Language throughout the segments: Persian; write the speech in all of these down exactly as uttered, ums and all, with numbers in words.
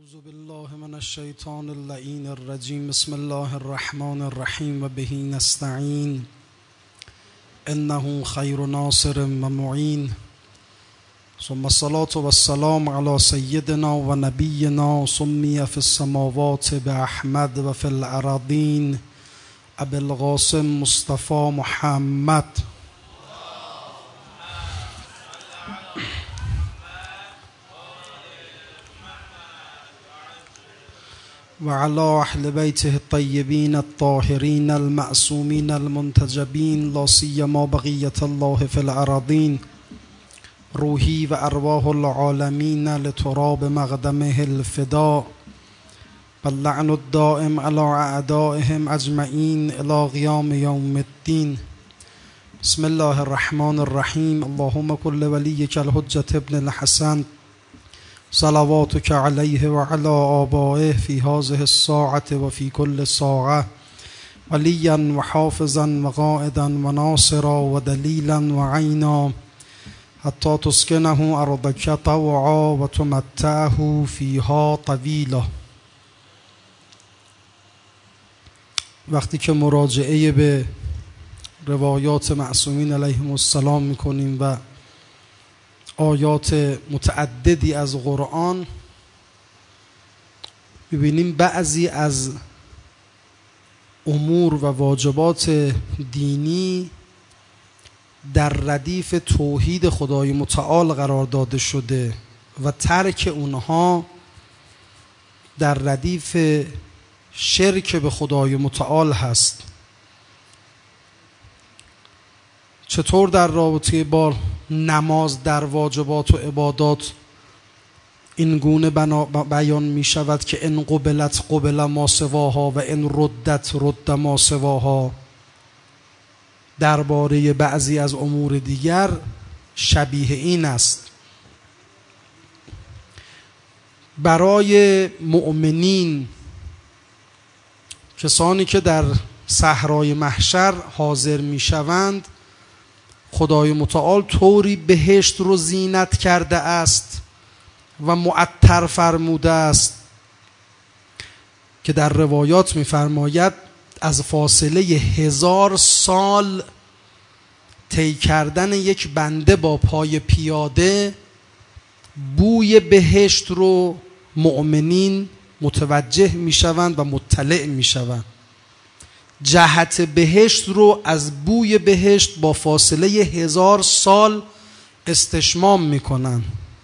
اعوذ بالله من الشیطان اللعین الرجیم. بسم الله الرحمن الرحیم و به نستعین انه خیر ناصر و معین. ثم الصلاة و السلام علی سیدنا و نبینا سمی فی السماوات باحمد و فی الارضین ابی القاسم مصطفی محمد. وعلى أهل بيته الطيبين الطاهرين المعصومين المنتجبين لا سيما بقية الله في الأراضين. روحي وأرواح العالمين لتراب مقدمه الفداء واللعن الدائم على أعدائهم أجمعين إلى قيام يوم الدين. بسم الله الرحمن الرحيم. اللهم كل وليك الحجة ابن الحسن صلواتك عليه وعلى آبائه في هذه الساعة وفي كل ساعة وليا وحافظا وقائدا وناصرا ودليلا وعينا حتى تسكنه أرضك طوعا وتمتعه فيها طويلا. وقتی که مراجعه به روایات معصومین علیهم السلام میکنیم و آیات متعددی از قرآن، ببینیم بعضی از امور و واجبات دینی در ردیف توحید خدای متعال قرار داده شده و ترک اونها در ردیف شرک به خدای متعال هست. چطور در رابطه با نماز در واجبات و عبادات این گونه بیان می شود که ان قبلت قبل ما سواها و ان ردت رد ما سواها، درباره بعضی از امور دیگر شبیه این است. برای مؤمنین، کسانی که در صحرای محشر حاضر می شوند، خدای متعال طوری بهشت رو زینت کرده است و معطر فرموده است که در روایات می‌فرماید از فاصله هزار سال طی کردن یک بنده با پای پیاده بوی بهشت رو مؤمنین متوجه میشوند و مطلع میشوند. جهت بهشت رو از بوی بهشت با فاصله هزار سال استشمام میکنن.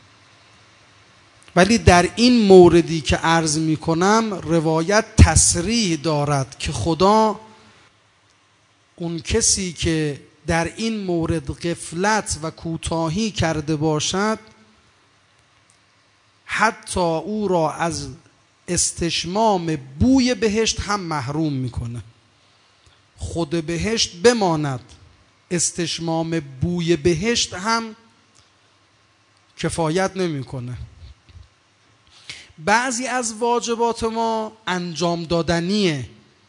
ولی در این موردی که عرض میکنم روایت تصریح دارد که خدا اون کسی که در این مورد غفلت و کوتاهی کرده باشد حتی او را از استشمام بوی بهشت هم محروم میکنه. خود بهشت بماند، استشمام بوی بهشت هم کفایت نمیکنه. بعضی از واجبات ما انجام دادنیه،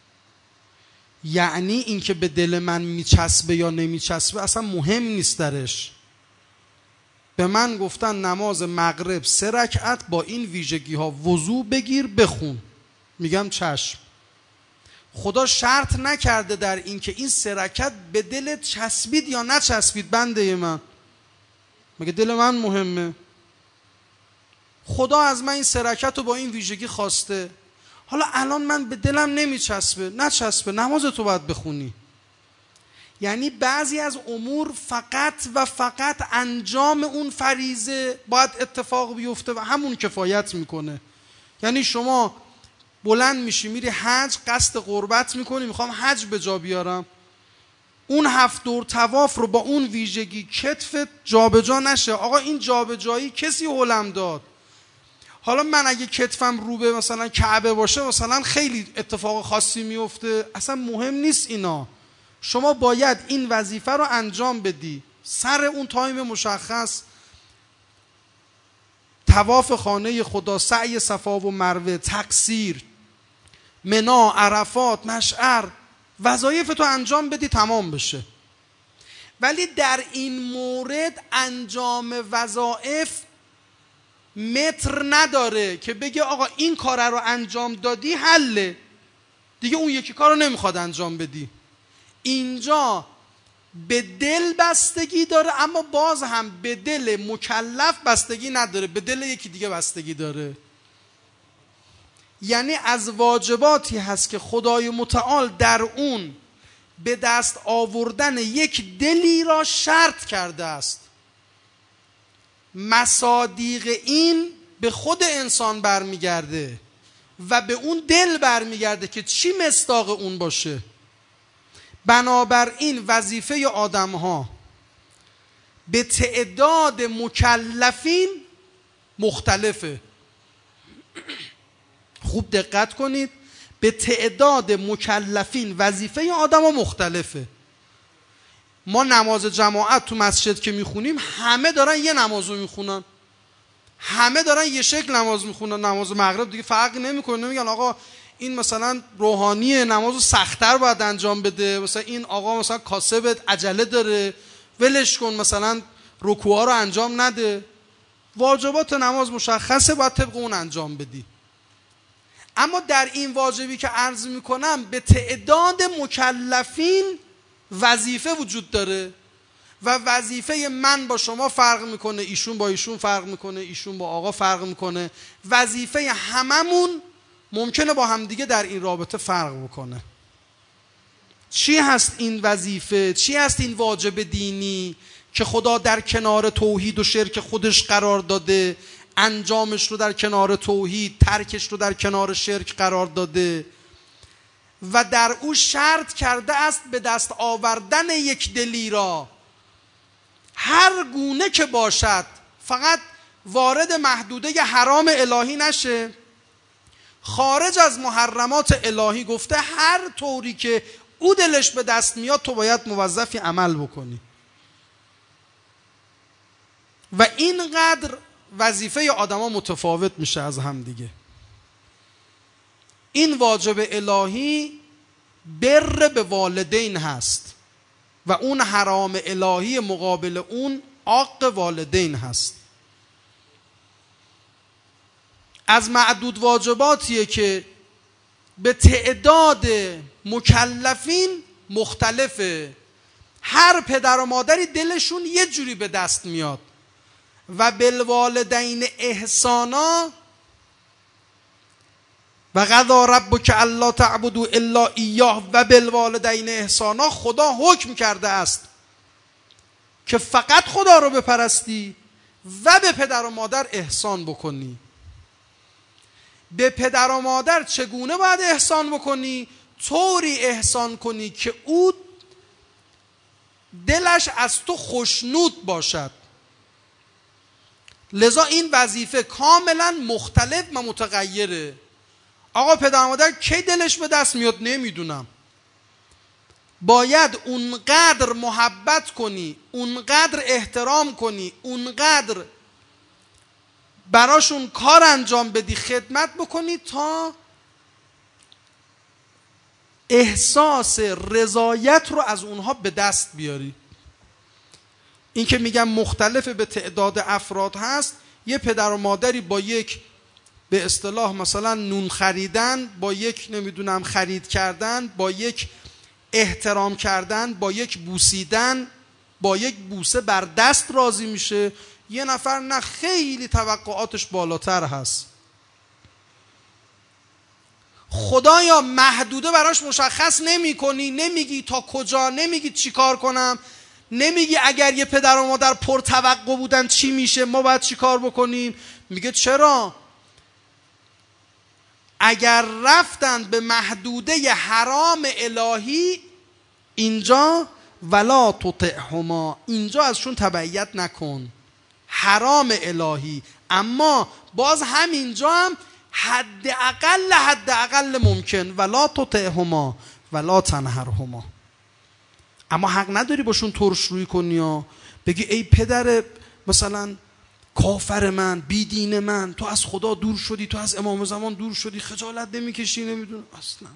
یعنی اینکه به دل من میچسبه یا نمیچسبه اصلا مهم نیست درش. به من گفتن نماز مغرب سه رکعت با این ویژگی ها وضو بگیر بخون، میگم چشم. خدا شرط نکرده در این که این سه رکعت به دلت چسبید یا نچسبید بنده من. مگه دل من مهمه؟ خدا از من این سه رکعت رو با این ویژگی خواسته. حالا الان من به دلم نمیچسبه، نچسبه، نماز تو باید بخونی. یعنی بعضی از امور فقط و فقط انجام اون فریضه باید اتفاق بیفته و همون کفایت میکنه. یعنی شما بلند میشی میری حج، قصد قربت میکنی، میخوام حج به جا بیارم، اون هفت دور طواف رو با اون ویژگی کتفت جابجا نشه. آقا این جابجایی کسی هلم داد؟ حالا من اگه کتفم رو به مثلا کعبه باشه مثلا خیلی اتفاق خاصی میفته، اصلا مهم نیست اینا. شما باید این وظیفه رو انجام بدی سر اون تایم مشخص، طواف خانه خدا، سعی صفا و مروه، تقصیر، منا، عرفات، مشعر، وظایف تو انجام بدی تمام بشه. ولی در این مورد انجام وظایف متر نداره که بگه آقا این کار رو انجام دادی حله دیگه، اون یکی کار رو نمیخواد انجام بدی. اینجا به دل بستگی داره، اما باز هم به دل مکلف بستگی نداره، به دل یکی دیگه بستگی داره. یعنی از واجباتی هست که خدای متعال در اون به دست آوردن یک دلی را شرط کرده است. مصادیق این به خود انسان برمیگرده و به اون دل برمیگرده که چی مصداق اون باشه. بنابراین وظیفه آدم ها به تعداد مکلفین مختلفه. خوب دقت کنید، به تعداد مکلفین وظیفه آدم ها مختلفه. ما نماز جماعت تو مسجد که میخونیم همه دارن یه نماز رو میخونن، همه دارن یه شکل نماز میخونن. نماز مغرب دیگه فرقی نمیکنه، نمیگن آقا این مثلا روحانیه نمازو سخت‌تر باید انجام بده، مثلا این آقا مثلا کاسب عجله داره ولش کن مثلا رکوعا رو انجام نده. واجبات نماز مشخصه، باید طبق اون انجام بدی. اما در این واجبی که عرض میکنم به تعداد مکلفین وظیفه وجود داره و وظیفه من با شما فرق میکنه، ایشون با ایشون فرق میکنه، ایشون با آقا فرق میکنه، وظیفه هممون ممکنه با همدیگه در این رابطه فرق بکنه. چی هست این وظیفه؟ چی هست این واجب دینی که خدا در کنار توحید و شرک خودش قرار داده، انجامش رو در کنار توحید، ترکش رو در کنار شرک قرار داده و در او شرط کرده است به دست آوردن یک دلی را هر گونه که باشد، فقط وارد محدوده حرام الهی نشه، خارج از محرمات الهی گفته هر طوری که او دلش به دست میاد تو باید موظفی عمل بکنی. و اینقدر وظیفه آدما متفاوت میشه از هم دیگه. این واجب الهی بر به والدین هست و اون حرام الهی مقابل اون عاق والدین هست. از معدود واجباتیه که به تعداد مکلفین مختلفه. هر پدر و مادری دلشون یه جوری به دست میاد. و بالوالدین احسانا و قضا ربک الا تعبدوا الا ایاه و بالوالدین احسانا، خدا حکم کرده است که فقط خدا رو بپرستی و به پدر و مادر احسان بکنی. به پدر و مادر چگونه باید احسان بکنی؟ طوری احسان کنی که او دلش از تو خوشنود باشد. لذا این وظیفه کاملا مختلف و متغیره. آقا پدر و مادر کی دلش به دست میاد نمیدونم. باید اونقدر محبت کنی، اونقدر احترام کنی، اونقدر براشون کار انجام بدی، خدمت بکنی تا احساس رضایت رو از اونها به دست بیاری. این که میگم مختلف به تعداد افراد هست، یه پدر و مادری با یک به اصطلاح مثلا نون خریدن، با یک نمیدونم خرید کردن، با یک احترام کردن، با یک بوسیدن، با یک بوسه بر دست راضی میشه. یه نفر نه خیلی توقعاتش بالاتر هست. خدایا محدوده براش مشخص نمی کنی، نمیگی تا کجا، نمیگی چی کار کنم، نمیگی اگر یه پدر و مادر پر توقع بودن چی میشه، ما باید چی کار بکنیم. میگه چرا؟ اگر رفتن به محدوده حرام الهی، اینجا ولا تطعهما، اینجا ازشون تبعیت نکن، حرام الهی. اما باز همینجا هم حد اقل حد اقل ممکن ولا تطعهما ولا تنهرهما. اما حق نداری باشون ترش روی کنی و بگی ای پدر مثلا کافر من، بی دین من، تو از خدا دور شدی، تو از امام زمان دور شدی، خجالت نمیکشی؟ نمیدونم اصلا.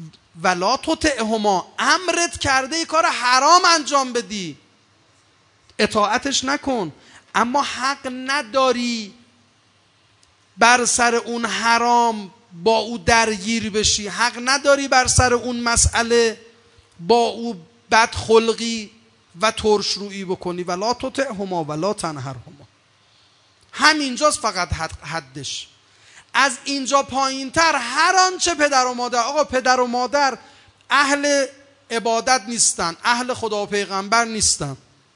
ولا تطعهما، امرت کرده ای کار حرام انجام بدی، اطاعتش نکن، اما حق نداری بر سر اون حرام با او درگیر بشی، حق نداری بر سر اون مسئله با او بدخلقی و ترشرویی بکنی. ولا تطعهما ولا تنهرهما. همینجاست فقط حد حدش. از اینجا پایین تر هر آنچه پدر و مادر، آقا پدر و مادر اهل عبادت نیستن، اهل خدا و پیغمبر نیستن.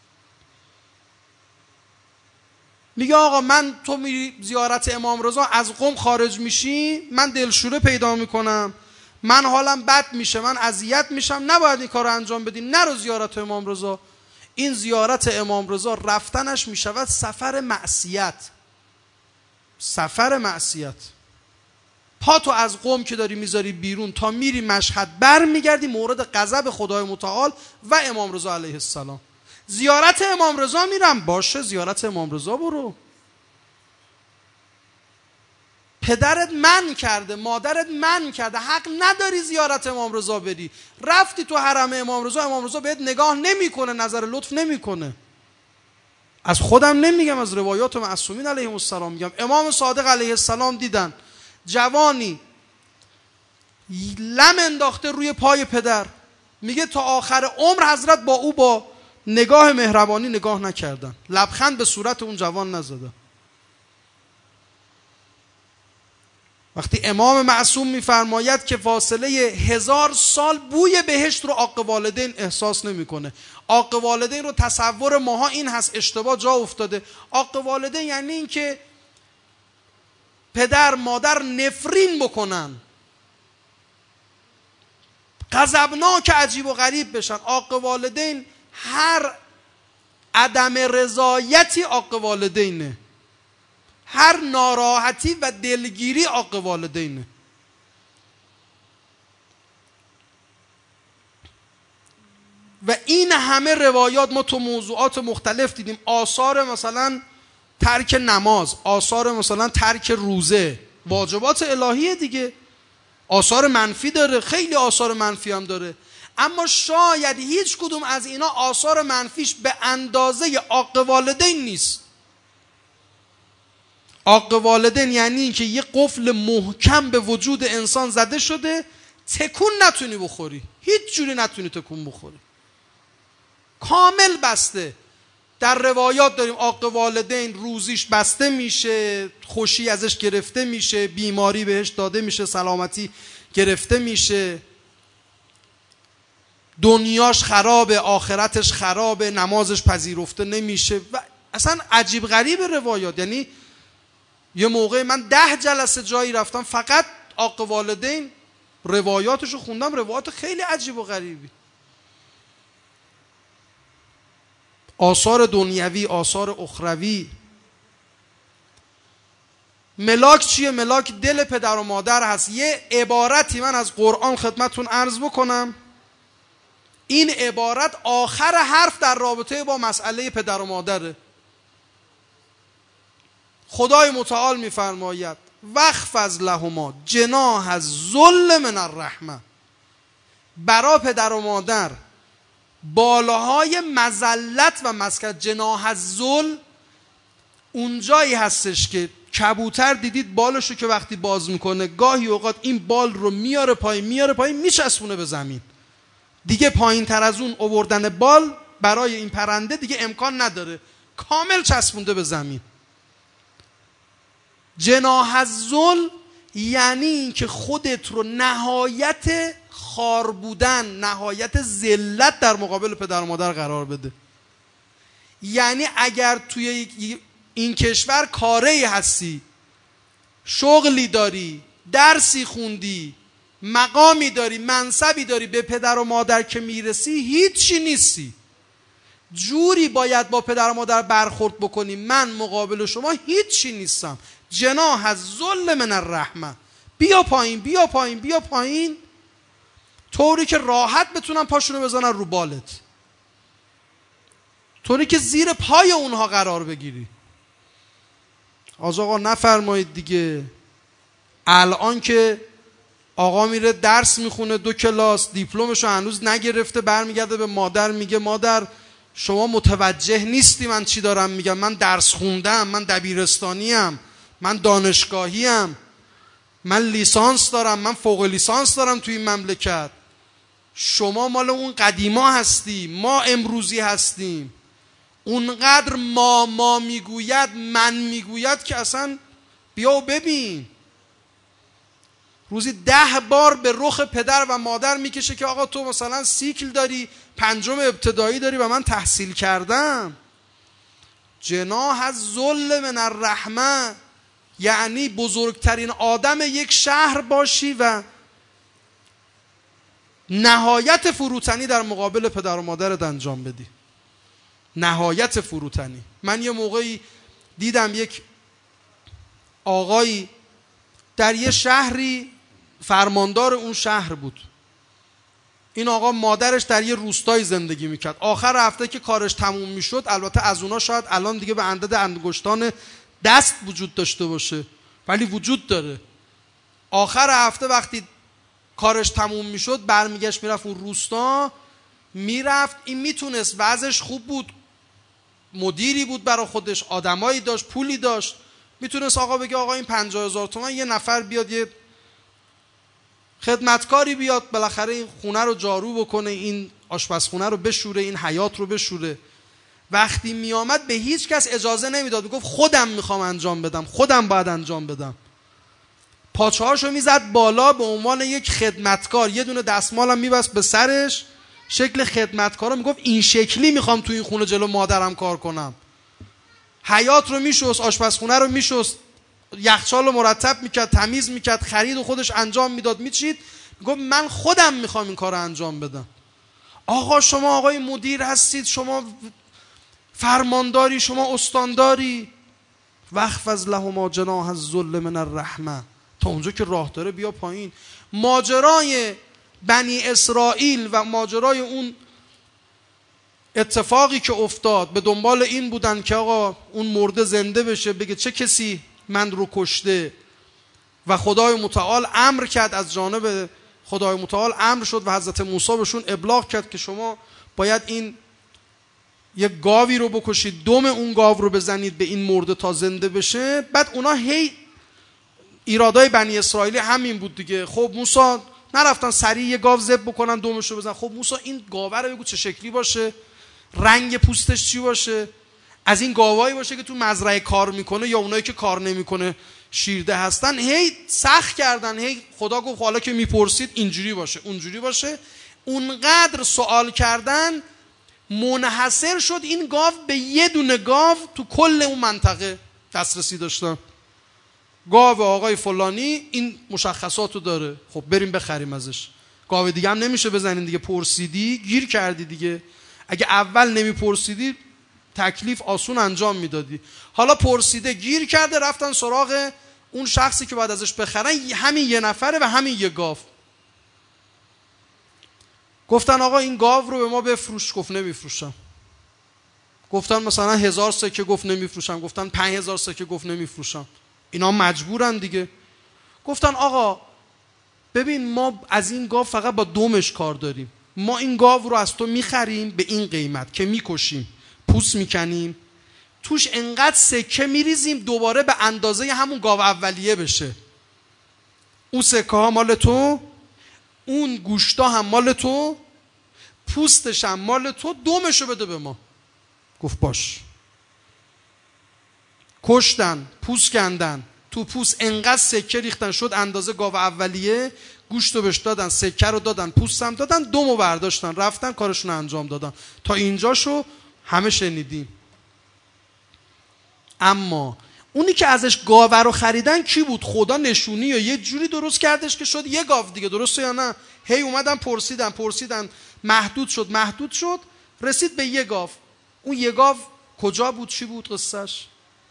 میگه آقا من، تو میری زیارت امام رضا از قم خارج میشی، من دلشوره پیدا میکنم، من حالم بد میشه، من اذیت میشم، نباید این کار رو انجام بدی، نرو زیارت امام رضا. این زیارت امام رضا رفتنش میشود سفر معصیت، سفر معصیت. پا تو از قم که داری میذاری بیرون تا میری مشهد بر میگردی مورد غضب خدای متعال و امام رضا علیه السلام. زیارت امام رضا میرم، باشه زیارت امام رضا برو. پدرت من کرده، مادرت من کرده، حق نداری زیارت امام رضا بری. رفتی تو حرم امام رضا، امام رضا بهت نگاه نمیکنه، نظر لطف نمیکنه. از خودم نمیگم، از روایات معصومین علیهم السلام میگم. امام صادق علیه السلام دیدن جوانی لم انداخته روی پای پدر، میگه تا آخر عمر حضرت با او با نگاه مهربانی نگاه نکردن، لبخند به صورت اون جوان نزدن. وقتی امام معصوم میفرماید که فاصله هزار سال بوی بهشت رو عاق والدین احساس نمیکنه. عاق والدین رو تصور ماها این هست، اشتباه جا افتاده. عاق والدین یعنی این که پدر مادر نفرین بکنن، غضبناک عجیب و غریب بشن. عاق والدین هر عدم رضایتی عاق والدینه، هر ناراحتی و دلگیری عاق والدینه. و این همه روایات ما تو موضوعات مختلف دیدیم. آثار مثلا ترک نماز، آثار مثلا ترک روزه، واجبات الهیه دیگه. آثار منفی داره، خیلی آثار منفی هم داره، اما شاید هیچ کدوم از اینا آثار منفیش به اندازه عاق والدین نیست. عاق والدین یعنی این که یه قفل محکم به وجود انسان زده شده، تکون نتونی بخوری، هیچ جوری نتونی تکون بخوری، کامل بسته. در روایات داریم عاق والدین روزیش بسته میشه، خوشی ازش گرفته میشه، بیماری بهش داده میشه، سلامتی گرفته میشه، دنیاش خرابه، آخرتش خرابه، نمازش پذیرفته نمیشه. و اصلا عجیب غریب روایات. یعنی یه موقع من ده جلسه جایی رفتم فقط عاق والدین روایاتشو خوندم، روایات خیلی عجیب و غریبی. آثار دنیوی، آثار اخروی. ملاک چیه؟ ملاک دل پدر و مادر هست. یه عبارتی من از قرآن خدمتون عرض بکنم. این عبارت آخر حرف در رابطه با مسئله پدر و مادره. خدای متعال میفرماید واخفض لهما جناح الذل من الرحمه. برا پدر و مادر بالاهای مذلت و مسکن. جناح الذل اونجایی هستش که کبوتر دیدید بالشو که وقتی باز میکنه گاهی اوقات این بال رو میاره پایین میاره پایین میچسبونه به زمین، دیگه پایین تر از اون آوردن بال برای این پرنده دیگه امکان نداره، کامل چسبونده به زمین. جناح الذل یعنی این که خودت رو نهایت خار بودن، نهایت ذلت در مقابل پدر و مادر قرار بده. یعنی اگر توی این کشور کاری هستی، شغلی داری، درسی خوندی، مقامی داری، منصبی داری، به پدر و مادر که میرسی هیچی نیستی، جوری باید با پدر و مادر برخورد بکنی من مقابل شما هیچی نیستم. جناح الذل من الرحمه. بیا پایین بیا پایین بیا پایین، طوری که راحت بتونن پاشونو بزنن رو بالت، طوری که زیر پای اونها قرار بگیری. آج آقا نفرمایید دیگه. الان که آقا میره درس میخونه دو کلاس، دیپلمشو هنوز نگرفته، برمیگرده به مادر میگه مادر شما متوجه نیستی من چی دارم میگم، من درس خوندم، من دبیرستانیم، من دانشگاهیم، من لیسانس دارم، من فوق لیسانس دارم توی این مملکت. شما مال اون قدیما هستی، ما امروزی هستیم. اونقدر ما ما میگوید، من میگوید که اصلا بیا و ببین. روزی ده بار به رخ پدر و مادر میکشه که آقا تو مثلا سیکل داری، پنجم ابتدایی داری و من تحصیل کردم. جناح الذل من الرحمه، یعنی بزرگترین آدم یک شهر باشی و نهایت فروتنی در مقابل پدر و مادرت انجام بدی. نهایت فروتنی. من یه موقعی دیدم یک آقایی در یه شهری فرماندار اون شهر بود. این آقا مادرش در یه روستای زندگی میکرد. آخر هفته که کارش تموم میشد، البته از اونا شاید الان دیگه به عدد انگشتان دست وجود داشته باشه، ولی وجود داره. آخر هفته وقتی کارش تموم میشد برمیگشت میرفت اون روستا، میرفت. این میتونست، وضعش خوب بود، مدیری بود برای خودش، آدمایی داشت، پولی داشت، میتونست آقا بگه آقا این پنجاه هزار تومان یه نفر بیاد، یه خدمتکاری بیاد بالاخره این خونه رو جارو بکنه، این آشپزخونه رو بشوره، این حیاط رو بشوره. وقتی میامد به هیچ کس اجازه نمیداد، میگفت خودم میخوام انجام بدم، خودم باید انجام بدم. پاچه‌هاشو میزد بالا به عنوان یک خدمتکار، یه دونه دستمالم میبست به سرش شکل خدمتکارا، میگفت این شکلی میخوام تو این خونه جلو مادرم کار کنم. حیاط رو میشست، آشپزخونه رو میشست، یخچال رو مرتب میکرد، تمیز میکرد، خرید و خودش انجام میداد، میچید. میگفت من خودم میخوام این کار رو انجام بدم. آقا شما آقای مدیر هستید، شما فرمانداری، شما استانداری. واخفض لهما جناح الذل من الرحمه. تا اونجا که راه داره بیا پایین. ماجرای بنی اسرائیل و ماجرای اون اتفاقی که افتاد به دنبال این بودن که آقا اون مرده زنده بشه، بگه چه کسی من رو کشته، و خدای متعال امر کرد، از جانب خدای متعال امر شد و حضرت موسی بهشون ابلاغ کرد که شما باید این یک گاوی رو بکشید، دم اون گاو رو بزنید به این مرده تا زنده بشه. بعد اونا هی ایرادای بنی اسرائیلی همین بود دیگه. خب موسی نرفتن سریع یه گاو ذبح بکنن دمش رو بزنن. خب موسی این گاوه رو بگو چه شکلی باشه، رنگ پوستش چی باشه، از این گاوایی باشه که تو مزرعه کار میکنه یا اونایی که کار نمیکنه شیرده هستن. هی سخت کردن، هی خدا گفت حالا که میپرسید اینجوری باشه اونجوری باشه. اونقدر سوال کردن منحصر شد این گاو به یه دونه گاو تو کل اون منطقه دسترسی داشتن. گاو آقای فلانی این مشخصاتو داره، خب بریم بخریم ازش. گاو دیگه هم نمیشه بزنین دیگه، پرسیدی گیر کردی دیگه. اگه اول نمیپرسیدی تکلیف آسون انجام میدادی. حالا پرسیده گیر کرده، رفتن سراغ اون شخصی که باید ازش بخرن، همین یه نفره و همین یه گاو. گفتن آقا این گاو رو به ما بفروش. گفت نمیفروشم. گفتن مثلا هزار سکه. گفت نمیفروشم. گفتن پنج هزار سکه. گفت نمیفروشم. اینا مجبورن دیگه. گفتن آقا ببین ما از این گاو فقط با دمش کار داریم، ما این گاو رو از تو میخریم به این قیمت که میکشیم، پوست میکنیم، توش انقدر سکه میریزیم دوباره به اندازه همون گاو اولیه بشه. اون سکه ها مال تو، اون گوشتا هم مال تو، پوستش هم مال تو، دمشو بده به ما. گفت باش. کشتن، پوست کندن، تو پوست انقدر سکه ریختن شد اندازه گاو اولیه، گوشتو بهش دادن، سکه رو دادن، پوست هم دادن، دمو برداشتن، رفتن کارشون رو انجام دادن. تا اینجاشو همه شنیدیم. اما اونی که ازش گاوه رو خریدن کی بود؟ خدا نشونی یا یه جوری درست کردش که شد یه گاو دیگه. درسته یا نه؟ هی اومدن پرسیدن پرسیدن محدود شد محدود شد رسید به یه گاو. اون یه گاو کجا بود؟ چی بود قصهش؟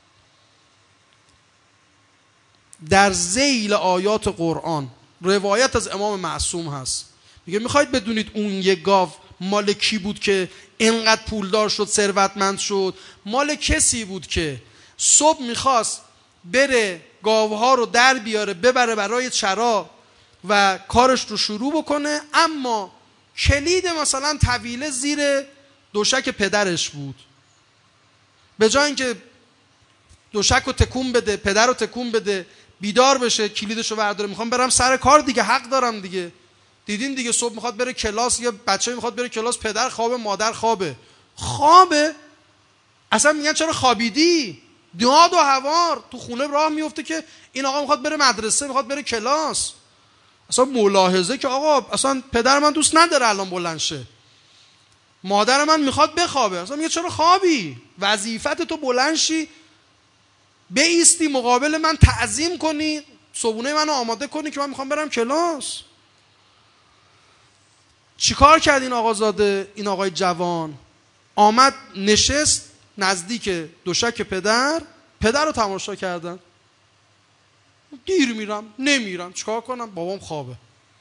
در ذیل آیات قرآن روایت از امام معصوم هست، میگه میخواید بدونید اون یه گاو مال کی بود که اینقدر پولدار شد، ثروتمند شد؟ مال کسی بود که صبح میخواست بره گاوها رو در بیاره ببره برای چرا و کارش رو شروع بکنه، اما کلید مثلا طویله زیر دوشک پدرش بود. به جای اینکه دوشک رو تکون بده، پدر رو تکون بده، بیدار بشه، کلیدشو برداره، میخوام برم سر کار دیگه، حق دارم دیگه. دیدین دیگه صبح میخواد بره کلاس، یا بچه میخواد بره کلاس، پدر خوابه، مادر خوابه. خوابه؟ اصلا میگن چرا خوابیدی؟ داد و هوار تو خونه راه میفته که این آقا میخواد بره مدرسه، میخواد بره کلاس. اصلا ملاحظه که آقا اصلا پدر من دوست نداره الان بلند شه، مادر من میخواد بخوابه. اصلا میگه چرا خوابی؟ وظیفت تو بلند شی، بایستی مقابل من تعظیم کنی، صبونه منو آماده کنی که من میخوام برم کلاس. چیکار کرد این آقازاده، این آقای جوان؟ آمد نشست نزدیک دوشک پدر، پدر رو تماشا کردن. دیر میرم، نمیرم، چیکار کنم، بابام خوابه.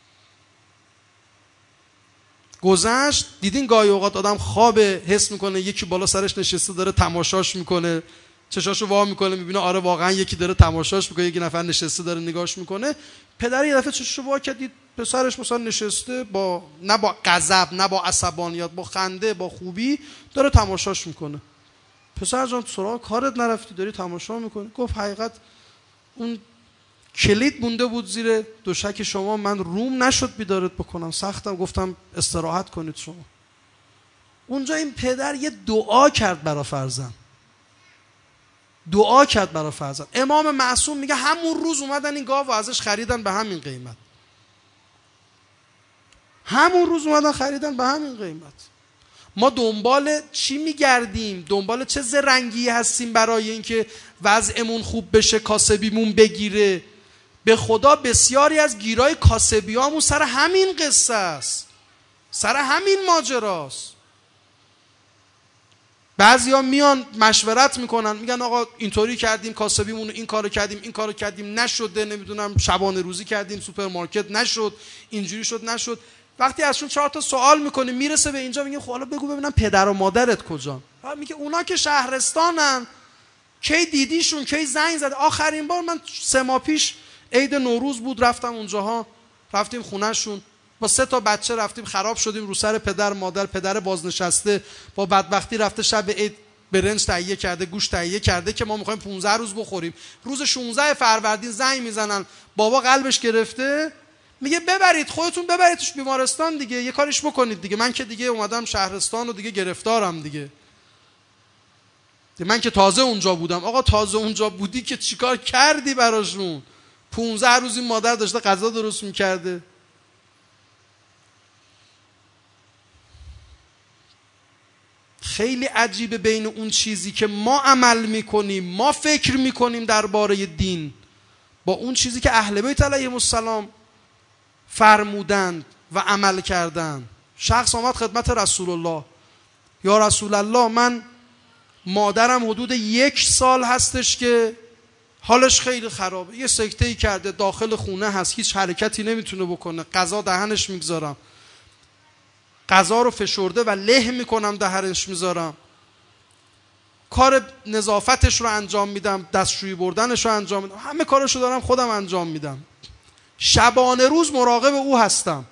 گذشت، دیدین گاهی اوقات آدم خوابه، حس میکنه یکی بالا سرش نشسته داره تماشاش میکنه، چشاشو وا میکنه میبینه آره واقعا یکی داره تماشاش میکنه، یکی نفر نشسته داره نگاش میکنه. پدر یه دفعه چشاشو وا کرد، دید پسرش مثلا نشسته با نه با غضب، نه با عصبانیت، با خنده، با خوبی داره تماشاش میکنه. پسر جان سراغ کارت نرفتی، داری تماشا میکنی؟ گفت حقیقت اون کلید مونده بود زیر دوشک شما، من روم نشد بیدارت بکنم، سختم، گفتم استراحت کنید شما. اونجا این پدر یه دعا کرد برای فرزند، دعا کرد برای فرزند. امام معصوم میگه همون روز اومدن این گاو و ازش خریدن به همین قیمت، همون روز اومدن خریدن به همین قیمت. ما دنبال چی میگردیم؟ دنبال چه زرنگی هستیم برای اینکه وضعمون خوب بشه، کاسبیمون بگیره؟ به خدا بسیاری از گیرای کاسبیامون سر همین قصه است، سر همین ماجراست. بعضیا میان مشورت میکنن، میگن آقا اینطوری کردیم کاسبیمون، این کارو کردیم، این کارو کردیم نشده، نمیدونم شبانه روزی کردیم سوپرمارکت نشد، اینجوری شد نشد. وقتی ازشون چهار تا سوال میکنیم میرسه به اینجا، میگه خب حالا بگو ببینم پدر و مادرت کجان؟ میگه اونا که شهرستانن، کی دیدیشون، کی زنگ زد؟ آخرین بار من سه ماه پیش عید نوروز بود رفتم اونجاها، رفتیم خونهشون با سه تا بچه، رفتیم خراب شدیم رو سر پدر مادر. پدر بازنشسته با بدبختی رفته شب عید برنج تهیه کرده، گوشت تهیه کرده که ما میخوایم پانزده روز بخوریم. روز شانزده فروردین زنگ میزنن بابا قلبش گرفته، میگه ببرید خودتون ببریدش بیمارستان دیگه، یه کاریش بکنید دیگه، من که دیگه اومدم شهرستان و دیگه گرفتارم دیگه، من که تازه اونجا بودم. آقا تازه اونجا بودی که چیکار کردی براشون؟ پونزده روز این مادر داشته غذا درست میکرده. خیلی عجیبه بین اون چیزی که ما عمل میکنیم، ما فکر میکنیم درباره دین، با اون چیزی که اهل بیت علیهم السلام فرمودند و عمل کردند. شخص آمد خدمت رسول الله، یا رسول الله من مادرم حدود یک سال هستش که حالش خیلی خرابه، یه سکته‌ای کرده، داخل خونه هست، هیچ حرکتی نمیتونه بکنه، غذا دهنش میگذارم، غذا رو فشرده و له میکنم دهنش میذارم، کار نظافتش رو انجام میدم، دستشویی بردنش رو انجام میدم، همه کارشو دارم خودم انجام میدم، شبانه روز مراقب او هستم.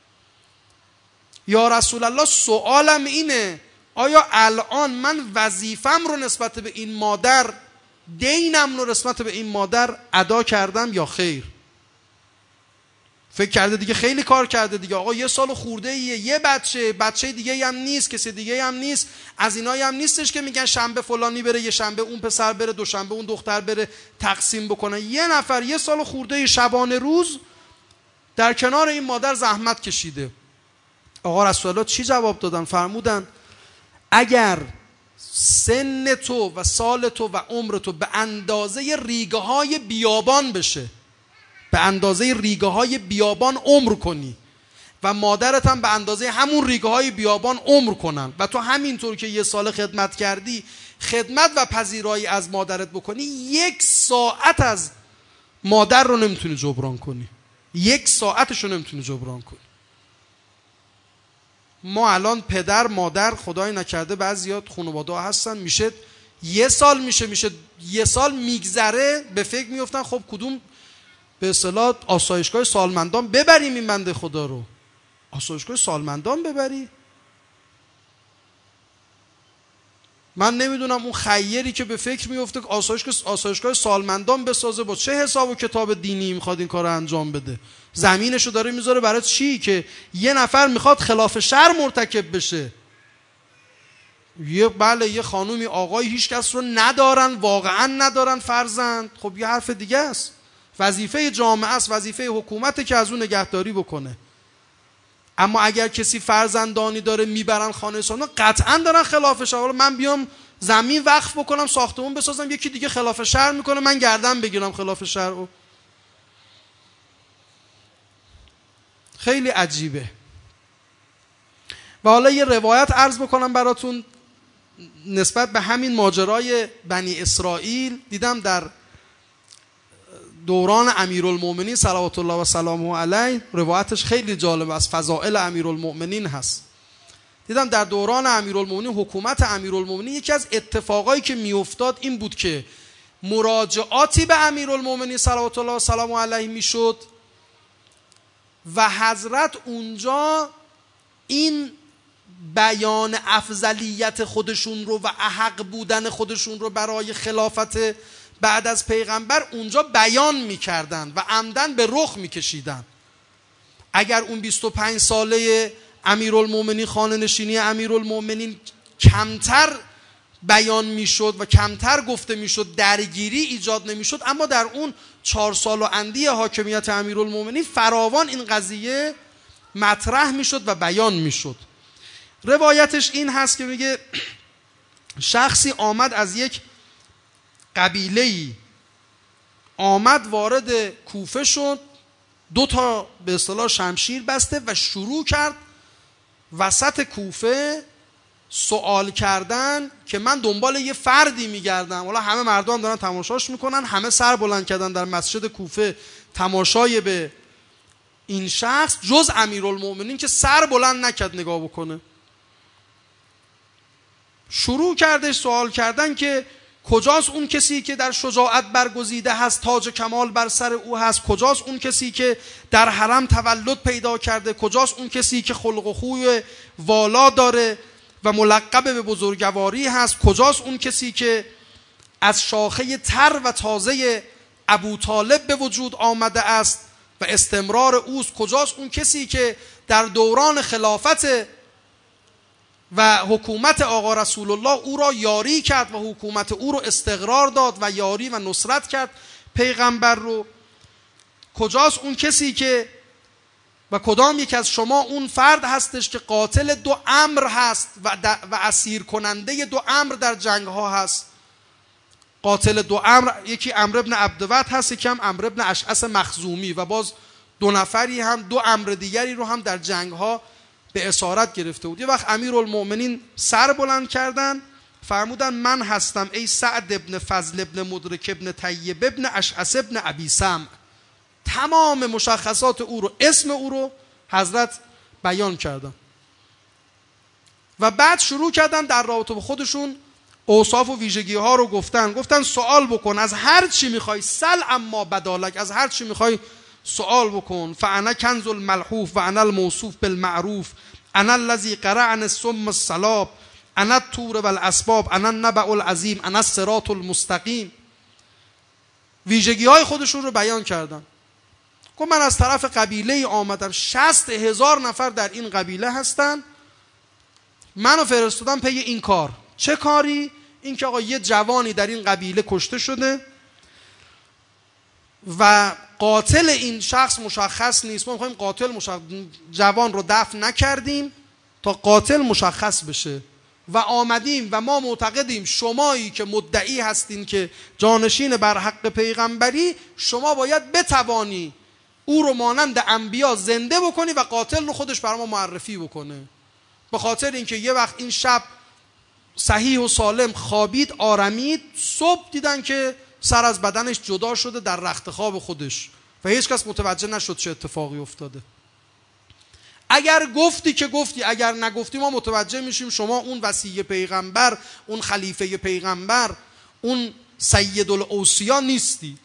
یا رسول الله سوالم اینه آیا الان من وظیفم رو نسبت به این مادر، دینم رو نسبت به این مادر ادا کردم یا خیر؟ فکر کرده دیگه خیلی کار کرده دیگه، آقا یه سال خورده ایه، یه بچه بچه دیگه هم نیست، کسی دیگه هم نیست، از اینایی هم نیستش که میگن شنبه فلانی بره، یه شنبه اون پسر بره، دو شنبه اون دختر بره، تقسیم بکنه. یه نفر یه سال خورده شبانه روز در کنار این مادر زحمت کشیده. آقا رسول الله چی جواب دادن؟ فرمودن اگر سن تو و سال تو و عمر تو به اندازه ریگه های بیابان بشه، به اندازه ریگه های بیابان عمر کنی و مادرت هم به اندازه همون ریگه های بیابان عمر کنن و تو همینطور که یه سال خدمت کردی خدمت و پذیرایی از مادرت بکنی، یک ساعت از مادر رو نمیتونی جبران کنی، یک ساعتش رو نمیتونی جبران کنی. ما الان پدر مادر خدای نکرده بعضیات خانواده ها هستن، میشه یه سال میشه میشه یه سال میگذره به فکر میفتن خب کدوم به اصطلاح آسایشگاه سالمندان ببریم این بنده خدا رو. آسایشگاه سالمندان ببری؟ من نمیدونم اون خیری که به فکر میفته که آسایشگاه آسایشگاه سالمندان بسازه با چه حساب و کتاب دینی میخواد این کارو انجام بده؟ زمینشو داره میذاره برای چی؟ که یه نفر میخواد خلاف شرع مرتکب بشه. یه بله یه خانومی آقای هیچ کس رو ندارن، واقعا ندارن فرزند، خب یه حرف دیگه است. وظیفه جامعه است، وظیفه حکومته که از اون نگهداری بکنه. اما اگر کسی فرزندانی داره میبرن خانه سالمندان، قطعا دارن خلاف شرع. من بیام زمین وقف بکنم ساختمون بسازم، یکی دیگه خلاف شرع میکنه، من گردن بگیرم خلاف شرع. خیلی عجیبه. و حالا یه روایت عرض بکنم براتون نسبت به همین ماجرای بنی اسرائیل. دیدم در دوران امیرالمومنین صلوات الله و سلامه علیه، روایتش خیلی جالب از فضائل امیرالمومنین هست. دیدم در دوران امیرالمومنین، حکومت امیرالمومنین، یکی از اتفاقایی که میافتاد این بود که مراجعاتی به امیرالمومنین صلوات الله و سلامه علیه میشد و حضرت اونجا این بیان افضلیت خودشون رو و احق بودن خودشون رو برای خلافت بعد از پیغمبر اونجا بیان میکردن و عمدن به رخ میکشیدن. اگر اون بیست و پنج ساله امیرالمومنین، خانه نشینی امیرالمومنین کمتر بیان میشد و کمتر گفته میشد، درگیری ایجاد نمیشد، اما در اون چهار سال و اندی حاکمیت امیرالمومنین فراوان این قضیه مطرح میشد و بیان میشد. روایتش این هست که میگه شخصی آمد از یک قبیله‌ای، آمد وارد کوفه شد، دو تا به اصطلاح شمشیر بسته و شروع کرد وسط کوفه سوال کردن که من دنبال یه فردی میگردم. حالا همه مردم دارن تماشاش میکنن، همه سر بلند کردن در مسجد کوفه تماشای به این شخص، جز امیرالمومنین که سر بلند نکرد نگاه بکنه. شروع کردش سوال کردن که کجاست اون کسی که در شجاعت برگزیده هست، تاج کمال بر سر او هست؟ کجاست اون کسی که در حرم تولد پیدا کرده؟ کجاست اون کسی که خلق و خوی والا داره و ملقب به بزرگواری هست؟ کجاست اون کسی که از شاخه تر و تازه ابو طالب به وجود آمده است و استمرار اوست؟ کجاست اون کسی که در دوران خلافت و حکومت آقا رسول الله او را یاری کرد و حکومت او رو استقرار داد و یاری و نصرت کرد پیغمبر رو؟ کجاست اون کسی که و کدام یک از شما اون فرد هستش که قاتل دو امر هست و, و اسیر کننده دو امر در جنگ ها هست؟ قاتل دو امر، یکی عمرو بن عبدود هست، یکی هم عمرو بن اشعث مخزومی، و باز دو نفری هم دو امر دیگری رو هم در جنگ ها به اسارت گرفته بود. یه وقت امیرالمومنین سر بلند کردن، فرمودن من هستم ای سعد ابن فضل ابن مدرک ابن طیب ابن اشعث ابن ابی سمع. تمام مشخصات او رو، اسم او رو حضرت بیان کردن و بعد شروع کردن در رابطه با خودشون اوصاف و ویژگی ها رو گفتن. گفتن سوال بکن، از هر چی میخوای، سل اما بدالک، از هر چی میخوای سوال بکن. فانا کنز الملحوف و انا الموصوف بالمعروف، انا الذی قرعن السم الصلاب، انا الطور والاسباب، انا النبأ العظیم، انا الصراط المستقیم. ویژگی های خودشون رو بیان کردن. گفت من از طرف قبیله آمدم، شصت هزار نفر در این قبیله هستن، منو فرستادم پی این کار. چه کاری؟ این که آقا یه جوانی در این قبیله کشته شده و قاتل این شخص مشخص نیست. ما میخوایم قاتل مشخص، جوان رو دفن نکردیم تا قاتل مشخص بشه و آمدیم و ما معتقدیم شمایی که مدعی هستین که جانشین بر حق پیغمبری، شما باید بتوانی او رو مانند انبیا زنده بکنی و قاتل رو خودش برای ما معرفی بکنه. به خاطر اینکه یه وقت این شب صحیح و سالم خوابید، آرمید، صبح دیدن که سر از بدنش جدا شده در رخت خواب خودش و هیچ کس متوجه نشد چه اتفاقی افتاده. اگر گفتی که گفتی، اگر نگفتی ما متوجه میشیم شما اون وصی پیغمبر، اون خلیفه پیغمبر، اون سید الاوصیا نیستی.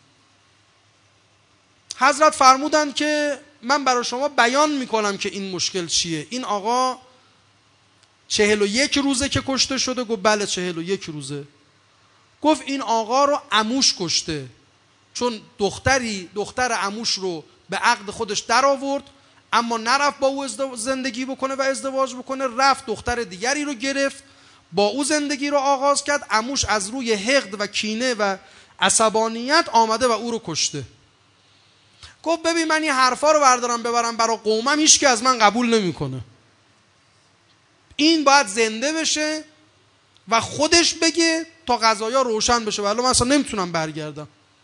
حضرت فرمودن که من برای شما بیان میکنم که این مشکل چیه. این آقا چهل و یک روزه که کشته شده؟ گفت بله چهل و یک روزه. گفت این آقا رو عموش کشته، چون دختری دختر عموش رو به عقد خودش در آورد، اما نرفت با او زندگی بکنه و ازدواج بکنه، رفت دختر دیگری رو گرفت با او زندگی رو آغاز کرد. عموش از روی حقد و کینه و عصبانیت آمده و او رو کشته. گفت ببین من این حرفا رو بردارم ببرم برای قومم، هیچ کی از من قبول نمیکنه. این باید زنده بشه و خودش بگه تا قضایا روشن بشه، ولی من اصلا نمیتونم برگردم.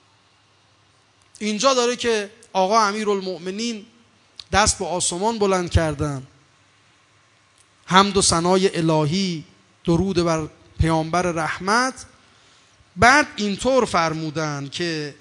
اینجا داره که آقا امیرالمؤمنین دست به آسمان بلند کردن، حمد و ثنای الهی، درود بر پیامبر رحمت. بعد اینطور فرمودن که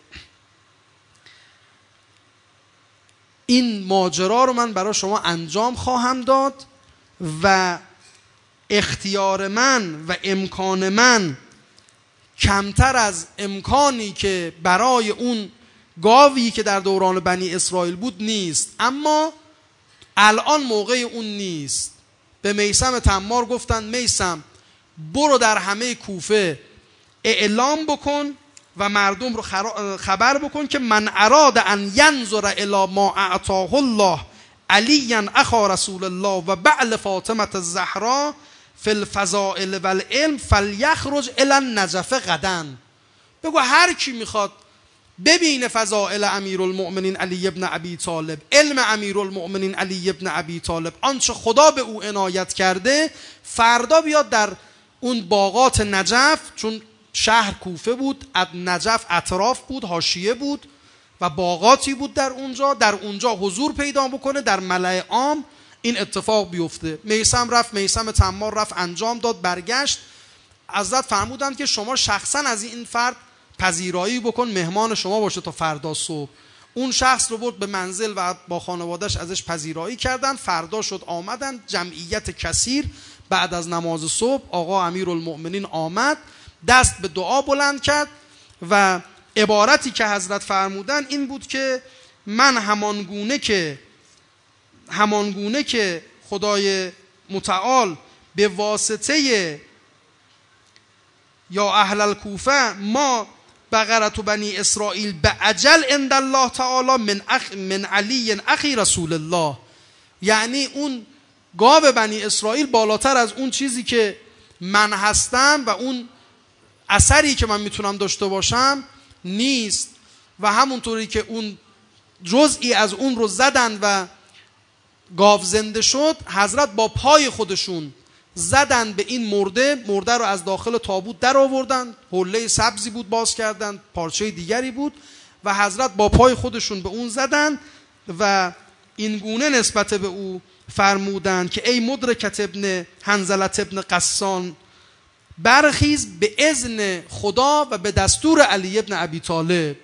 این ماجرا رو من برای شما انجام خواهم داد و اختیار من و امکان من کمتر از امکانی که برای اون گاوی که در دوران بنی اسرائیل بود نیست، اما الان موقع اون نیست. به میثم تمار گفتن میثم برو در همه کوفه اعلام بکن و مردم رو خبر بکن که من اراد ان ینظر الی ما اعطاه الله علی اخا رسول الله و بعل فاطمه الزهرا فی الفضائل و العلم فلیخرج الی النجف غدا. بگو هر کی میخواد ببین فضائل امیرالمؤمنین علی ابن ابی طالب، علم امیرالمؤمنین علی ابن ابی طالب، آنچه خدا به او عنایت کرده، فردا بیاد در اون باغات نجف، چون شهر کوفه بود، نجف اطراف بود، حاشیه بود و باغاتی بود در اونجا، در اونجا حضور پیدا بکنه، در ملأ عام این اتفاق بیفته. میثم رفت، میثم تمار رفت انجام داد، برگشت. حضرت فرمودند که شما شخصا از این فرد پذیرایی بکن، مهمان شما باشه تا فردا صبح. اون شخص رو برد به منزل و با خانوادهش ازش پذیرایی کردن. فردا شد آمدن جمعیت کثیر. بعد از نماز صبح آقا امیرالمؤمنین آمد، دست به دعا بلند کرد و عبارتی که حضرت فرمودن این بود که من همانگونه که همانگونه که خدای متعال به واسطه یا اهل الکوفه ما بقرة بنی اسرائیل به عجل عند الله تعالی من اخ من علی اخی رسول الله، یعنی اون گاو بنی اسرائیل بالاتر از اون چیزی که من هستم و اون اثری که من میتونم داشته باشم نیست. و همونطوری که اون جزئی از اون رو زدن و گاو زنده شد، حضرت با پای خودشون زدن به این مرده، مرده رو از داخل تابوت در آوردن، حله سبزی بود باز کردن، پارچه دیگری بود و حضرت با پای خودشون به اون زدن و این گونه نسبت به او فرمودن که ای مدرکت ابن حنظلة ابن قسان، برخیز به اذن خدا و به دستور علی ابن ابی طالب،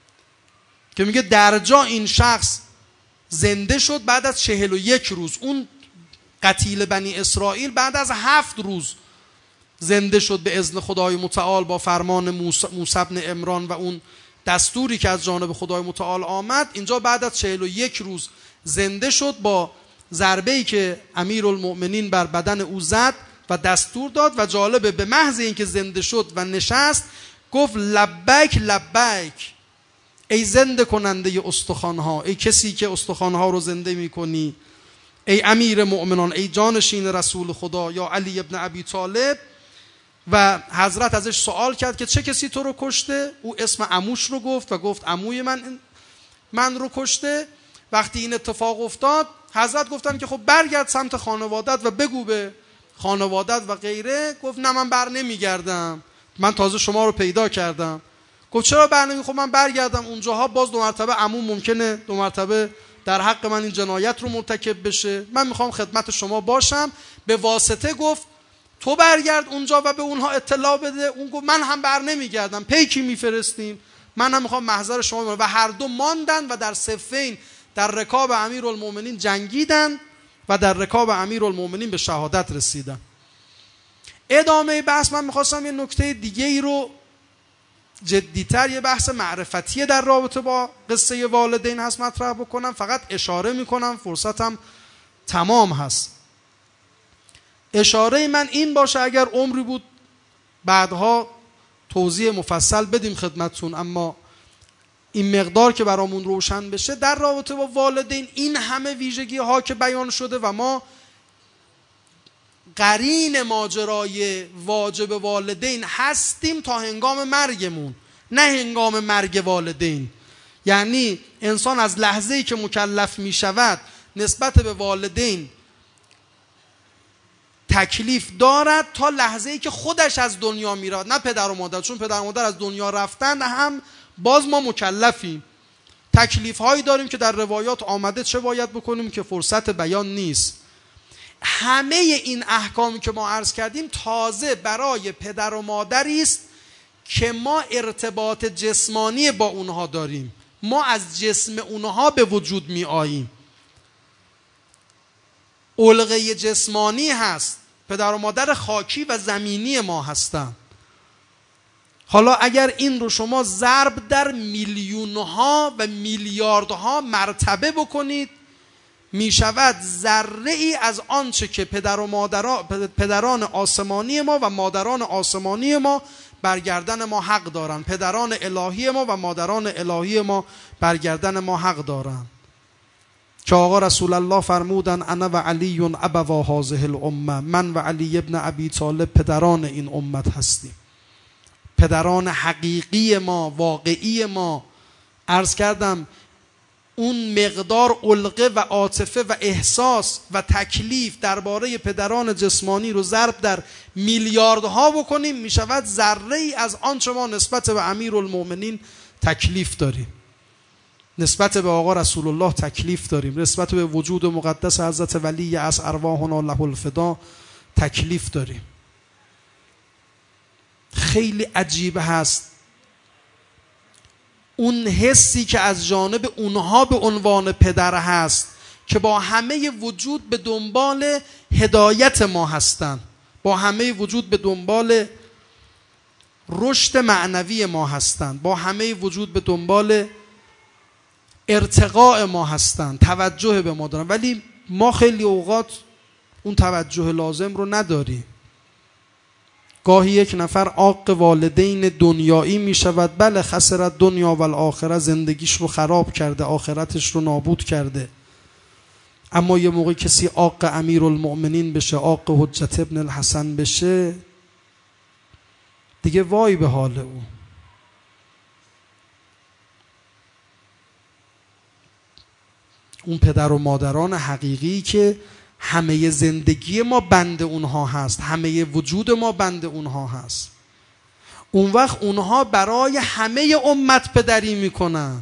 که میگه در جا این شخص زنده شد بعد از چهل و یک روز. اون قتیل بنی اسرائیل بعد از هفت روز زنده شد به اذن خدای متعال با فرمان موسی بن عمران و اون دستوری که از جانب خدای متعال آمد. اینجا بعد از چهل و یک روز زنده شد با ضربه‌ای که امیرالمؤمنین بر بدن او زد و دستور داد. و جالبه به محض اینکه زنده شد و نشست گفت لبیک لبیک، ای زنده کننده استخوان‌ها، ای کسی که استخوان‌ها رو زنده می‌کنی، ای امیر مؤمنان، ای جانشین رسول خدا، یا علی ابن ابی طالب. و حضرت ازش سوال کرد که چه کسی تو رو کشته؟ او اسم عموش رو گفت و گفت عموی من من رو کشته. وقتی این اتفاق افتاد حضرت گفتن که خب برگرد سمت خانوادت و بگو به خانوادت و غیره. گفت نه من بر نمیگردم، من تازه شما رو پیدا کردم. گفت چرا بر نمی؟ خب من برگردم اونجاها باز دو مرتبه عمو ممکنه دو مرتبه در حق من این جنایت رو مرتکب بشه، من میخوام خدمت شما باشم. به واسطه گفت تو برگرد اونجا و به اونها اطلاع بده. اون گفت من هم بر نمیگردم، پیکی میفرستیم، من هم میخوام محضر شما باشم. و هر دو ماندن و در صفین در رکاب امیرالمؤمنین جنگیدن و در رکاب امیرالمؤمنین به شهادت رسیدن. ادامه بحث من میخواستم یه نکته دیگه ای رو جدیتر، یه بحث معرفتی در رابطه با قصه والدین هست مطرح بکنم. فقط اشاره میکنم، فرصتم تمام هست. اشاره من این باشه، اگر عمری بود بعدها توضیح مفصل بدیم خدمتتون، اما این مقدار که برامون روشن بشه در رابطه با والدین این همه ویژگی ها که بیان شده و ما قرین ماجرای واجب والدین هستیم تا هنگام مرگمون، نه هنگام مرگ والدین. یعنی انسان از لحظه‌ای که مکلف می شود نسبت به والدین تکلیف دارد تا لحظه‌ای که خودش از دنیا میراد، نه پدر و مادر. چون پدر و مادر از دنیا رفتن هم باز ما مکلفیم، تکلیف هایی داریم که در روایات آمده چه باید بکنیم که فرصت بیان نیست. همه این احکامی که ما عرض کردیم تازه برای پدر و مادری است که ما ارتباط جسمانی با اونها داریم، ما از جسم اونها به وجود می آییم، علقه جسمانی هست، پدر و مادر خاکی و زمینی ما هستند. حالا اگر این رو شما ضرب در میلیونها و میلیاردها مرتبه بکنید، می شود ذره ای از آنچه که پدر و مادران پدران آسمانی ما و مادران آسمانی ما برگردن ما حق دارند، پدران الهی ما و مادران الهی ما برگردن ما حق دارند. که آقا رسول الله فرمودن انا و علی ابوا هذه الامه، من و علی ابن ابی طالب پدران این امت هستیم، پدران حقیقی ما، واقعی ما. عرض کردم اون مقدار علقه و عاطفه و احساس و تکلیف درباره پدران جسمانی رو ضرب در میلیاردها بکنیم، می شود ذره ای از آنچه ما نسبت به امیرالمؤمنین تکلیف داریم، نسبت به آقا رسول الله تکلیف داریم، نسبت به وجود مقدس حضرت ولی از ارواحنا له الفدا تکلیف داریم. خیلی عجیب هست اون حسی که از جانب اونها به عنوان پدر هست که با همه وجود به دنبال هدایت ما هستن، با همه وجود به دنبال رشد معنوی ما هستن، با همه وجود به دنبال ارتقاء ما هستن، توجه به ما دارن، ولی ما خیلی اوقات اون توجه لازم رو نداریم. گاهی یک نفر عاق والدین دنیایی می شود، بله خسرت دنیا و الاخره، زندگیش رو خراب کرده، آخرتش رو نابود کرده، اما یه موقع کسی عاق امیرالمؤمنین بشه، عاق حجت ابن الحسن بشه، دیگه وای به حال او. اون پدر و مادران حقیقی که همه زندگی ما بند اونها هست، همه وجود ما بند اونها هست، اون وقت اونها برای همه امت پدری میکنن.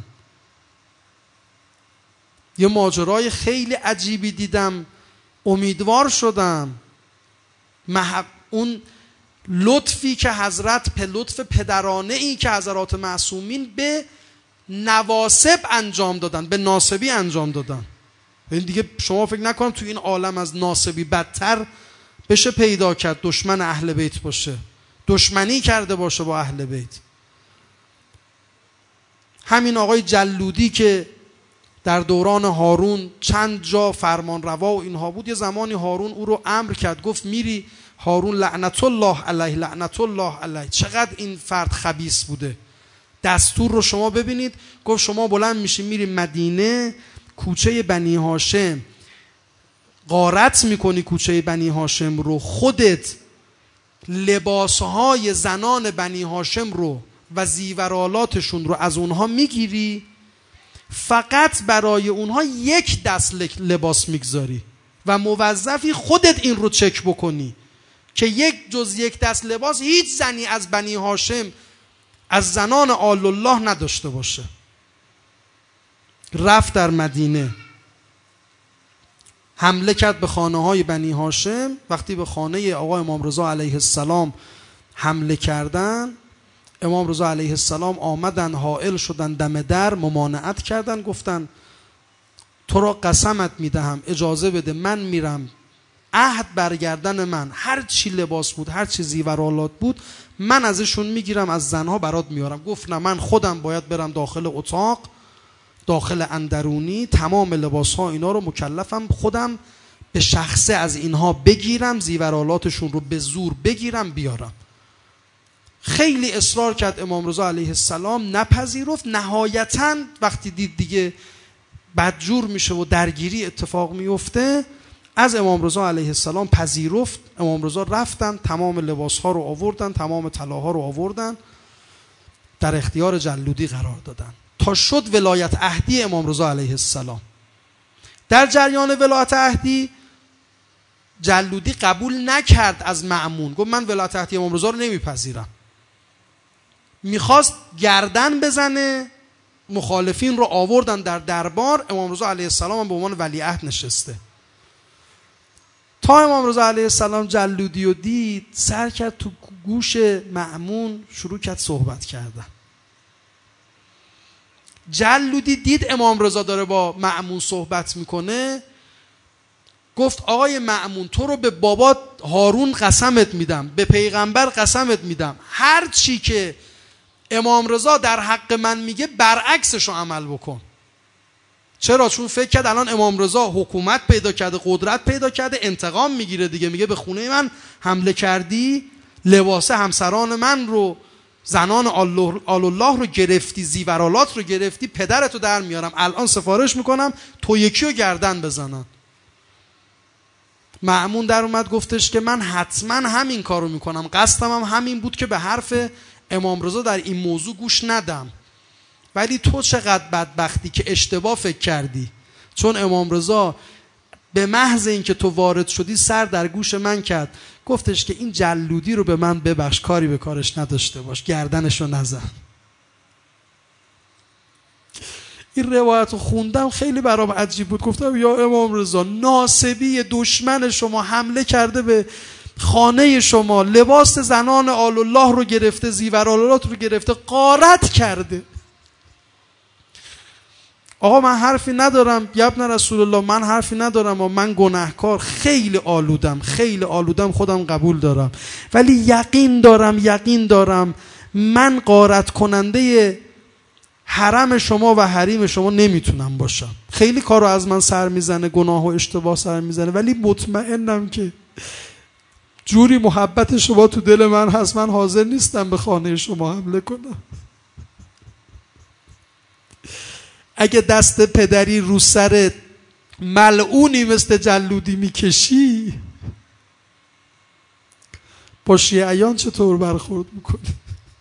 یه ماجرای خیلی عجیبی دیدم، امیدوار شدم محق... اون لطفی که حضرت به لطف پدرانه ای که حضرات معصومین به نواسب انجام دادن، به ناسبی انجام دادن. این دیگه شما فکر نکنم تو این عالم از ناسبی بدتر بشه پیدا کرد، دشمن اهل بیت باشه، دشمنی کرده باشه با اهل بیت. همین آقای جلودی که در دوران هارون چند جا فرمان روا و اینها بود، یه زمانی هارون او رو امر کرد، گفت میری هارون لعنت الله علیه، لعنت الله علیه. چقدر این فرد خبیث بوده. دستور رو شما ببینید، گفت شما بلند میشی میری مدینه، کوچه بنی هاشم غارت میکنی، کوچه بنی هاشم رو، خودت لباسهای زنان بنی هاشم رو و زیورالاتشون رو از اونها میگیری، فقط برای اونها یک دست لباس میگذاری و موظفی خودت این رو چک بکنی که یک جز یک دست لباس هیچ زنی از بنی هاشم از زنان آل الله نداشته باشه. رفت در مدینه، حمله کرد به خانه های بنی هاشم. وقتی به خانه آقا امام رضا علیه السلام حمله کردن، امام رضا علیه السلام آمدن، حائل شدن دم در، ممانعت کردن، گفتن تو را قسمت میدهم اجازه بده من میرم، عهد برگردن من، هر چی لباس بود، هر چی زیورالات بود من ازشون میگیرم، از زنها برات میارم. گفت نه، من خودم باید برم داخل اتاق، داخل اندرونی، تمام لباس ها اینا رو مکلفم خودم به به شخصه از اینها بگیرم، زیورالاتشون رو به زور بگیرم بیارم. خیلی اصرار کرد امام رضا علیه السلام، نپذیرفت. نهایتاً وقتی دید دیگه بدجور میشه و درگیری اتفاق میفته، از امام رضا علیه السلام پذیرفت. امام رضا رفتن، تمام لباسها رو آوردن، تمام طلاها رو آوردن، در اختیار جلودی قرار دادن تا شد ولایت عهدی امام رضا علیه السلام. در جریان ولایت عهدی جلودی قبول نکرد از مأمون، گفت من ولایت عهدی امام رضا رو نمیپذیرم. میخواست گردن بزنه، مخالفین رو آوردن در دربار. امام رضا علیه السلام هم به عنوان ولیعهد نشسته. تا امام رضا علیه السلام جلودی رو دید، سر کرد تو گوش مأمون، شروع کرد صحبت کردن. جلودی دید امام رضا داره با مأمون صحبت میکنه، گفت آقای مأمون تو رو به بابات هارون قسمت میدم، به پیغمبر قسمت میدم، هر چی که امام رضا در حق من میگه برعکسشو عمل بکن. چرا؟ چون فکر کرد الان امام رضا حکومت پیدا کرده، قدرت پیدا کرده، انتقام میگیره دیگه. میگه به خونه من حمله کردی، لباس همسران من رو، زنان آل الله رو گرفتی، زیورالات رو گرفتی، پدرتو در میارم، الان سفارش میکنم تو یکی رو گردن بزنن. مأمون در اومد گفتش که من حتما همین کارو میکنم، قصدم هم همین بود که به حرف امام رضا در این موضوع گوش ندم. ولی تو چقدر بدبختی که اشتباه فکر کردی، چون امام رضا به محض اینکه تو وارد شدی سر در گوش من کرد، گفتش که این جلودی رو به من ببخش، کاری به کارش نداشته باش، گردنشو نزن. این روایت رو خوندم، خیلی برام عجیب بود. گفتم یا امام رضا، ناصبی دشمن شما حمله کرده به خانه شما، لباس زنان آل الله رو گرفته، زیورالات رو گرفته، غارت کرده. آقا من حرفی ندارم یا ابن رسول الله، من حرفی ندارم و من گناهکار، خیلی آلودم، خیلی آلودم، خودم قبول دارم، ولی یقین دارم یقین دارم من غارت کننده حرم شما و حریم شما نمیتونم باشم. خیلی کارو از من سر میزنه، گناه و اشتباه سر میزنه، ولی مطمئنم که جوری محبت شما تو دل من هست، من حاضر نیستم به خانه شما حمله کنم. اگه دست پدری رو سر ملعونی مثل جلودی میکشی، با شیعیان چطور برخورد میکنی؟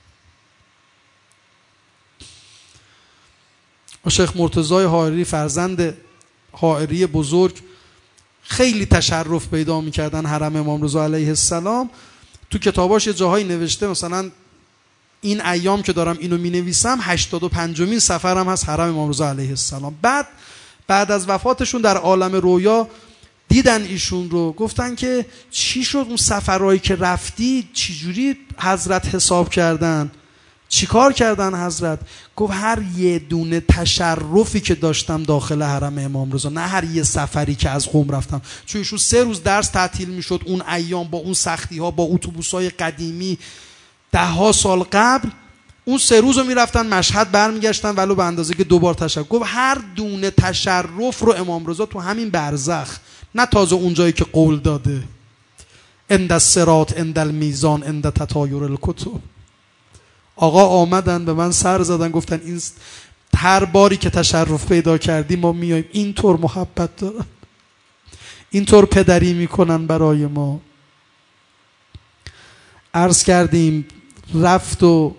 شیخ مرتضی حائری، فرزند حائری بزرگ، خیلی تشرف پیدا میکردن حرم امام رضا علیه السلام. تو کتاباش یه جاهایی نوشته، مثلا این ایام که دارم اینو می نویسم هشتاد و پنجمین سفرم هست حرم امام رضا علیه السلام. بعد بعد از وفاتشون در عالم رویا دیدن ایشون رو، گفتن که چی شد اون سفرهایی که رفتی، چی جوری حضرت حساب کردن، چی کار کردن حضرت؟ گفت هر یه دونه تشرفی که داشتم داخل حرم امام رضا، نه هر یه سفری که از قم رفتم، چون ایشون سه روز درس تعطیل میشد اون ایام، با اون سختی ها، با اتوبوس‌های قدیمی ده ها سال قبل، اون سه روز رو میرفتن مشهد برمیگشتن ولو به اندازه که دوبار تشرف. گفت هر دونه تشرف رو امام رضا تو همین برزخ، نه تازه اونجایی که قول داده، عند الصراط، عند المیزان، عند تطایر الکتب. آقا آمدن به من سر زدن، گفتن این هر باری که تشرف پیدا کردی ما میایم، اینطور محبت دارن، اینطور پدری میکنن برای ما. عرض کردیم رفت و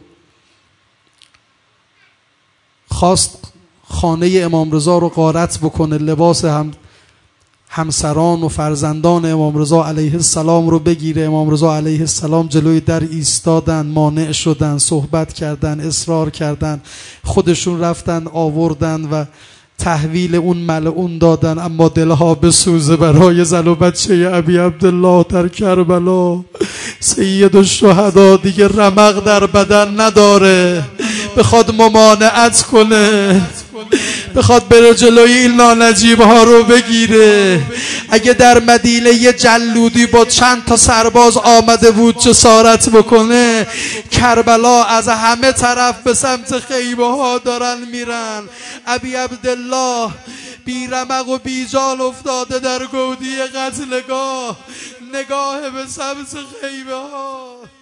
خواست خانه امام رضا رو غارت بکنه، لباس هم همسران و فرزندان امام رضا علیه السلام رو بگیره. امام رضا علیه السلام جلوی در ایستادن، مانع شدن، صحبت کردن، اصرار کردن، خودشون رفتن آوردن و تحویل اون ملعون دادن. اما دلها بسوزه برای زن و بچه ابی عبدالله در کربلا. سید الشهدا دیگه رمق در بدن نداره، بخواد ممانعت کنه، بخواد بره جلوی این نانجیب ها رو بگیره. اگه در مدینه یه جلودی با چند تا سرباز آمده بود جسارت بکنه، کربلا از همه طرف به سمت خیمه ها دارن میرن. ابی عبدالله بی رمق و بی جان افتاده در گودی قتلگاه، نگاه به سبز خیمه ها.